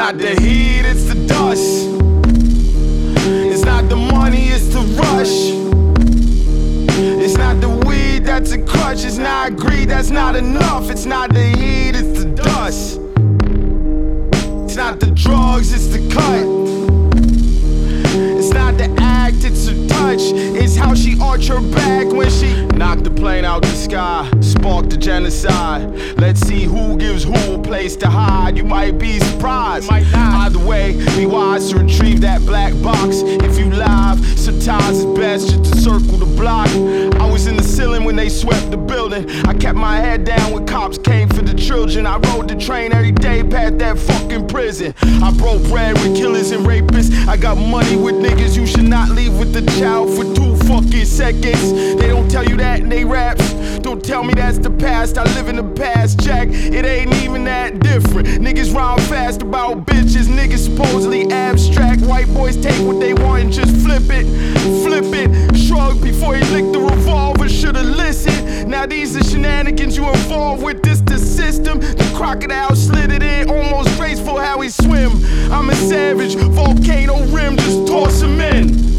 not the heat, it's the dust. It's not the money, it's the rush. It's not the weed that's a crutch. It's not greed, that's not enough. It's not the heat, it's the dust. It's not the drugs, it's the cut. It's not the act, it's a touch. It's how she arched her back when she knocked the plane out the sky, sparked the genocide. Let's see who gives who a place to hide. You might be surprised, might not. Either way, be wise to retrieve that black box. If you live, sometimes it's best just to circle the block. I was in the ceiling when they swept the building. I kept my head down when cops came for the children. I rode the train every day past that fucking prison. I broke bread with killers and rapists. I got money with niggas. You should not leave with the child for 2 fucking seconds. They don't tell you that in they raps. Don't tell me that's the past. I live in the past, Jack. It ain't even that different. Niggas rhyme fast about bitches. Niggas supposedly abstract. White boys take what they want and just flip it. Flip it. Shrug before he licked the revolver. Should've listened. Now these are shenanigans you involved with. This the system. The crocodile slid it in. Almost graceful how he swim. I'm a savage. Volcano rim. Just toss him in.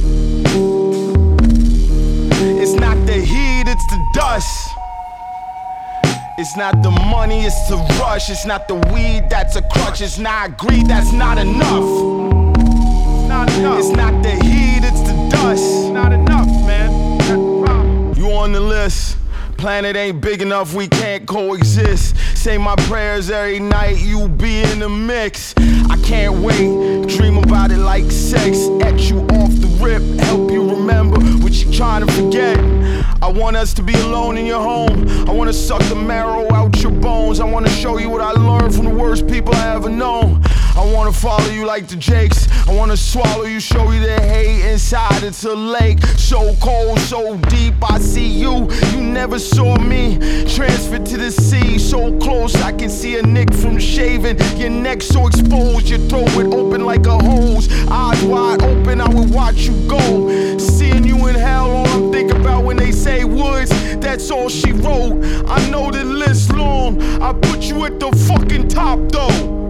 It's not the heat, it's the dust. It's not the money, it's the rush. It's not the weed that's a crutch. It's not greed, that's not enough. It's not the heat, it's the dust. It's not enough, man. That's the problem. You on the list. Planet ain't big enough, we can't coexist. Say my prayers every night, you be in the mix. I can't wait, dream about it like sex. At you off the rip, help you remember what you're trying to forget. I want us to be alone in your home. I wanna suck the marrow out your bones. I wanna show you what I learned from the worst people I ever known. I wanna follow you like the Jakes. I wanna swallow you, show you the hate inside. It's a lake, so cold, so deep. I see you, you never saw me. Transferred to the sea, so close I can see a nick from shaving. Your neck so exposed, your throat would open like a hose. Eyes wide open, I would watch you go. Seeing you in hell, all I'm thinking about when they say Woods, that's all she wrote. I know the list long, I put you at the fucking top though.